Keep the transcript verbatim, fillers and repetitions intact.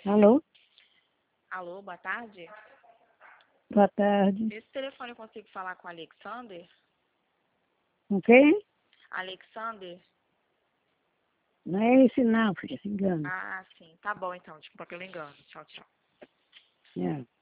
Alô? Alô, boa tarde. Boa tarde. Nesse telefone eu consigo falar com o Alexander? Com quem? Alexander? Não é esse não, filha, se engano. Ah, sim. Tá bom então, desculpa pelo engano. Tchau, tchau. É.